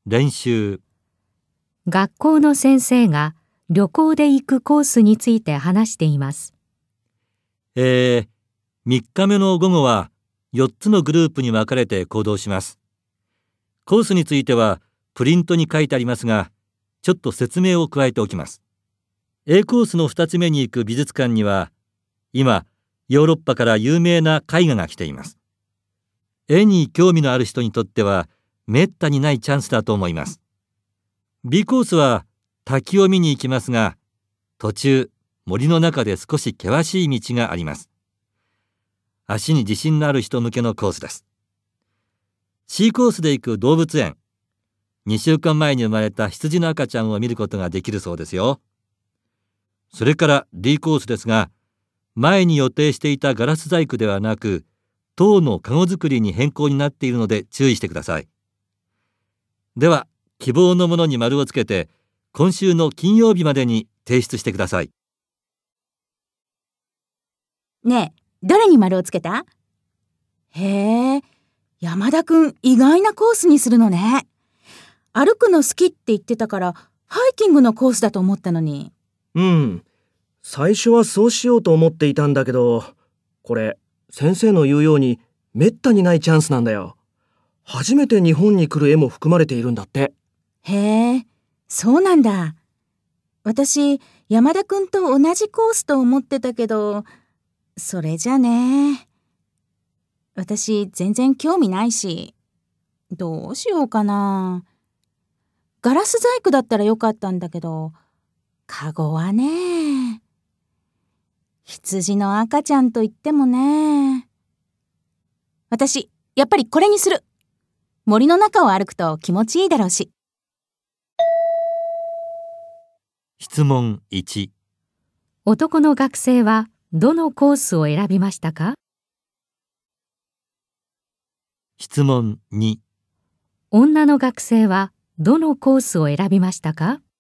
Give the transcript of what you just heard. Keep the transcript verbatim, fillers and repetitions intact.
練習。 学校の先生が旅行で行くコースについて話しています。 えー、みっかめの午後はよっつのグループに分かれて行動します。コースについてはプリントに書いてありますが、ちょっと説明を加えておきます。A コースのふたつめに行く美術館には、今、ヨーロッパから有名な絵画が来ています。絵に興味のある人にとっては、めったにないチャンスだと思います。B コースは滝を見に行きますが、途中、森の中で少し険しい道があります。足に自信のある人向けのコースです。C コースで行く動物園。にしゅうかんまえに生まれた羊の赤ちゃんを見ることができるそうですよ。それから D コースですが、前に予定していたガラス細工ではなく、銅のカゴ作りに変更になっているので注意してください。では、希望のものに丸をつけて、今週の金曜日までに提出してください。 ねえ、どれに丸をつけた？へえ、山田くん意外なコースにするのね。歩くの好きって言ってたから、ハイキングのコースだと思ったのに。 うん、最初はそうしようと思っていたんだけど、これ先生の言うようにめったにないチャンスなんだよ。初めて日本に来る絵も含まれているんだって。 へえ、そうなんだ。私、山田くんと同じコースと思ってたけど、それじゃね。私全然興味ないし、どうしようかな。ガラス細工だったらよかったんだけど、カゴはね。羊の赤ちゃんといってもね。私、やっぱりこれにする。森の中を歩くと気持ちいいだろうし。 質問いち。 男の学生はどのコースを選びましたか？ 質問に。 女の学生はどのコースを選びましたか？